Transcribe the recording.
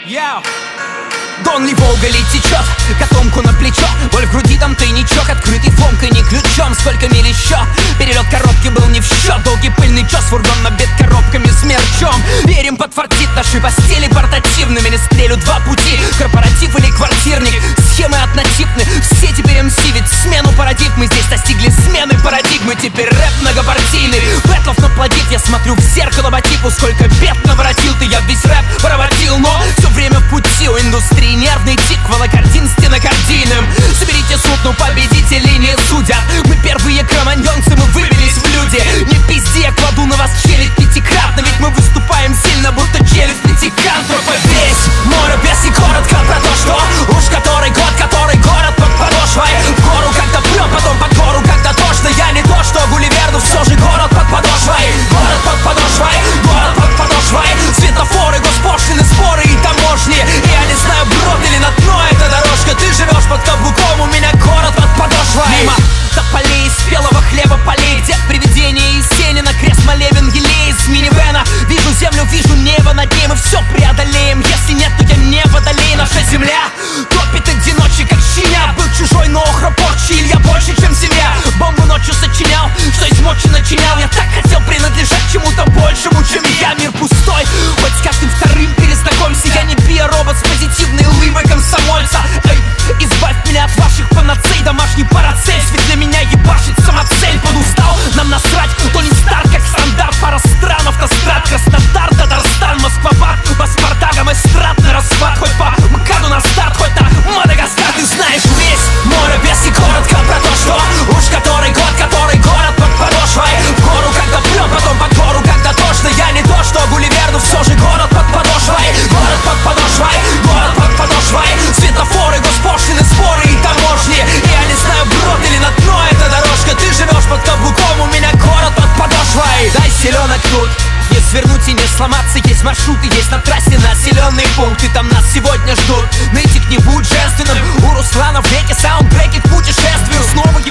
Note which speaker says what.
Speaker 1: Дон ли Волга ли течет, котомку на плечо, боль в груди, там тайничок, открытый фомкой, не ключом. Сколько миль еще, перелет коробки был не в счет. Долгий пыльный час, фургон набит коробками с мерчом. Верим, подфартит наши постели портативными. Не стрелю два пути, корпоратив или квартирник. Схемы однотипны, все теперь МС, ведь смену парадигмы здесь достигли смены парадигмы. Теперь рэп многопартийный, бэтлов наплодит. Я смотрю в зеркало по типу, сколько бед наворотил ты. Я весь рэп проводил, но все время в пути. У индустрии нервный тик, волокордин стенокардийным. Соберите суд, но победителей не судят. Мы первые кроманьонцы, мы выбились в люди. Не пизди, я кладу на вас челюсть пятикратно, ведь мы выступаем сильно, будто челюсть пятикантропа. Весь море без и коротко про то, что уж который год под подошвой. В гору как-то прем, потом под гору как-то тошно. Я не то, что Гулливер, но все же город под подошвой. Город под подошвой, город под подошвой. Светофоры, госпошлины, споры и таможни. Я не знаю, брод или на дно эта дорожка. Ты живешь под каблуком, у меня город под подошвой. Мимо тополей, спелого хлеба полей, где привидение из тени на крест молебен елей из минивэна. Вижу землю, вижу небо над ней, мы все преодолеем. Если нет, то я не водолей. Наша земля топит одиночек, как щеня. Был чужой, но охропорчий, Илья больше, чем семья. Бомбу ночью сочинял, что из мочи начинял. Я так хотел принадлежать чему-то большему, чем я. Мир пустой, хоть с каждым вторым перезнакомься. Я не биоробот с позитивной улыбой комсомольца. Эй, избавь меня от ваших панацей, домашний парацель. Ведь для меня ебашит самоцель. Подустал, нам насрать, то не старт, как стандарт. Пара стран, автострад, Краснодар, Татарстан, Москва-Бат, паспортагом эстрадный расхват. Хоть по МКАДу на старт, хоть на Мадагаскар. Ты знаешь весь море без и коротко про то, что уж который год под подошвой. В гору как-то прем, потом под гору как-то тошно. Я не то, что Гулливер, но все же город под подошвой. Город под подошвой, город под подошвой. Светофоры, госпошлины, споры и таможни. Я не знаю, брод или на дно эта дорожка. Ты живешь под каблуком, у меня город под подошвой. Дай селенок тут, не свернуть и не сломаться. Есть маршруты, есть на трассе населенный пункт, и там нас сегодня ждут. Нытик не будь женственным, у Руслана в реке саундтреки к путешествию. Снова